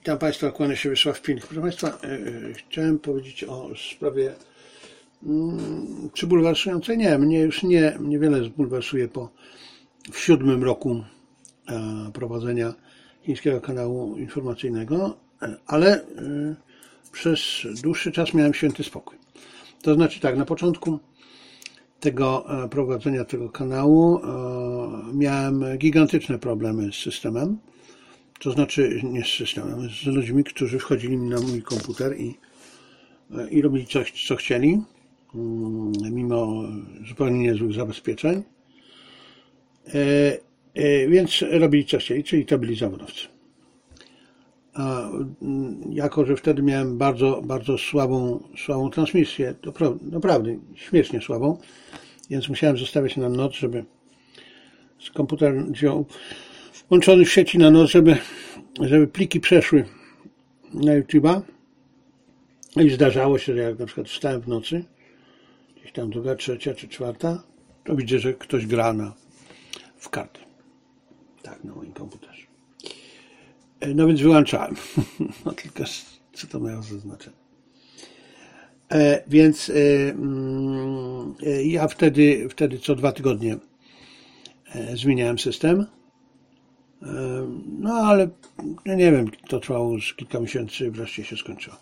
Witam Państwa, kłania się Wiesław Pińk. Proszę Państwa, chciałem powiedzieć o sprawie czy bulwersującej? Nie, mnie już niewiele zbulwersuje w 7. roku prowadzenia chińskiego kanału informacyjnego, ale przez dłuższy czas miałem święty spokój. To znaczy tak, na początku tego prowadzenia tego kanału miałem gigantyczne problemy z systemem. To znaczy nie z systemem, z ludźmi, którzy wchodzili mi na mój komputer i robili coś, co chcieli, mimo zupełnie niezłych zabezpieczeń. Więc robili co chcieli, czyli to byli zawodowcy. A jako że wtedy miałem bardzo słabą transmisję, naprawdę śmiesznie słabą, więc musiałem zostawiać na noc, żeby komputer wziął włączony w sieci na noc, żeby pliki przeszły na YouTube'a. I zdarzało się, że jak na przykład wstałem w nocy, gdzieś tam 2., 3. czy 4, to widzę, że ktoś gra w karty. Tak, na moim komputerze. No więc wyłączałem. No tylko co to miało za znaczenie. Więc ja wtedy co 2 tygodnie zmieniałem system. No ale ja nie wiem, to trwało już kilka miesięcy, wreszcie się skończyło.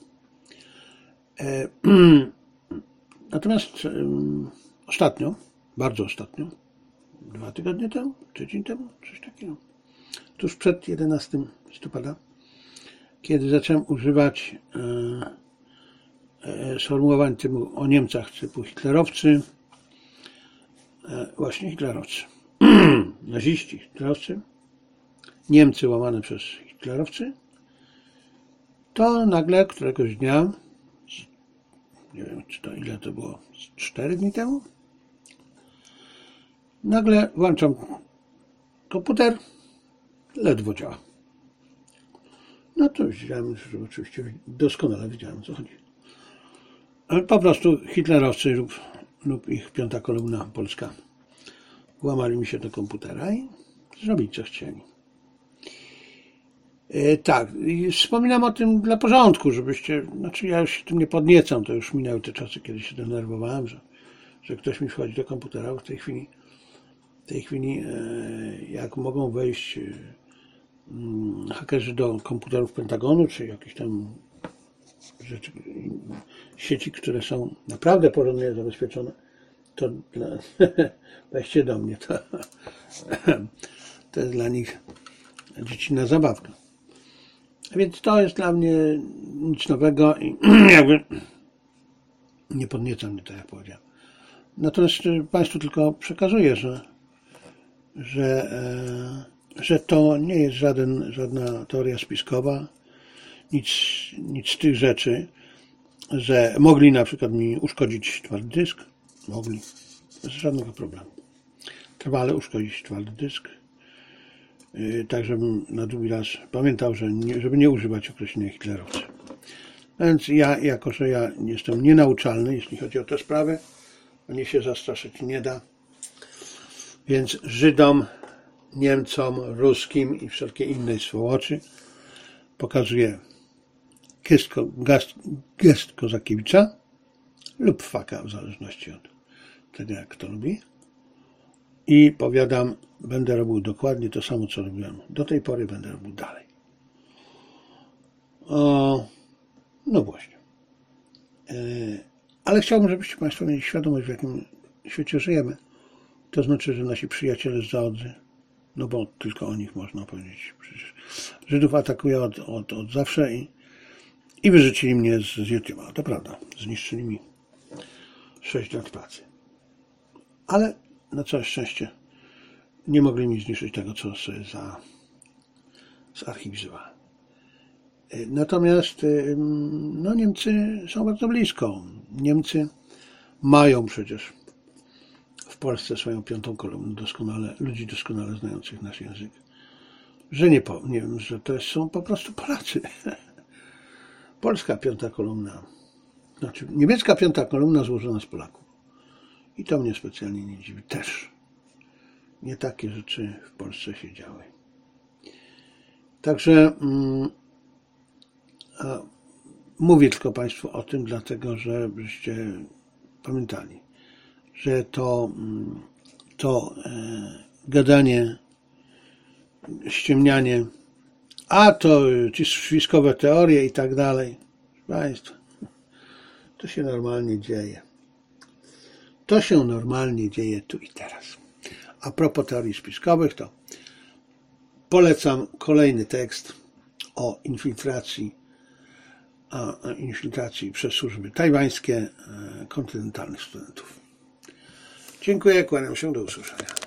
Natomiast bardzo ostatnio, 2 tygodnie temu, tydzień temu, coś takiego, tuż przed 11 listopada, kiedy zacząłem używać sformułowań typu o Niemcach typu hitlerowcy, właśnie hitlerowcy, naziści, hitlerowcy, Niemcy łamane przez hitlerowcy, to nagle któregoś dnia, nie wiem ile to było, 4 dni temu, nagle włączam komputer, ledwo działa. No to wiedziałem, że oczywiście doskonale wiedziałem, o co chodzi. Ale po prostu hitlerowcy lub ich 5. kolumna polska włamali mi się do komputera i zrobili co chcieli. Tak, i wspominam o tym dla porządku, znaczy ja już się tym nie podniecam, to już minęły te czasy, kiedy się denerwowałem, że ktoś mi wchodzi do komputera. W tej chwili jak mogą wejść hakerzy do komputerów Pentagonu, czy jakieś tam rzeczy, sieci, które są naprawdę porządnie zabezpieczone, to wejście do mnie, to jest dla nich dziecinna zabawka. Więc to jest dla mnie nic nowego i jakby nie podnieca mnie, tak jak powiedziałem. Natomiast Państwu tylko przekazuję, że to nie jest żadna teoria spiskowa, nic z tych rzeczy, że mogli na przykład mi uszkodzić twardy dysk, mogli, bez żadnego problemu. Trwale uszkodzić twardy dysk, tak żebym na drugi raz pamiętał, żeby nie używać określenia hitlerowcy. Więc jako że ja jestem nienauczalny, jeśli chodzi o tę sprawę, mnie się zastraszyć nie da, więc Żydom, Niemcom, Ruskim i wszelkie innej swołoczy pokazuję gest Kozakiewicza lub faka, w zależności od tego, jak kto lubi. I powiadam, będę robił dokładnie to samo, co robiłem do tej pory, będę robił dalej. No właśnie. Ale chciałbym, żebyście Państwo mieli świadomość, w jakim świecie żyjemy. To znaczy, że nasi przyjaciele z zaodzy, no bo tylko o nich można powiedzieć. Przecież Żydów atakuje od zawsze i wyrzucili mnie z YouTube'a. To prawda, zniszczyli mi 6 lat pracy. Ale na całe szczęście nie mogli mi zniszczyć tego, co sobie zarchiwizowałem. Natomiast no, Niemcy są bardzo blisko. Niemcy mają przecież w Polsce swoją 5. kolumnę, ludzi doskonale znających nasz język. Że nie wiem, że to są po prostu Polacy. Polska 5. kolumna, znaczy niemiecka 5. kolumna złożona z Polaków. I to mnie specjalnie nie dziwi też. Nie takie rzeczy w Polsce się działy. Także Mówię tylko Państwu o tym, dlatego żebyście pamiętali, że to gadanie, ściemnianie, a to ci spiskowe teorie i tak dalej, Państwa, to się normalnie dzieje. To się normalnie dzieje tu i teraz. A propos teorii spiskowych, to polecam kolejny tekst o infiltracji przez służby tajwańskie kontynentalnych studentów. Dziękuję, kłaniam się, do usłyszenia.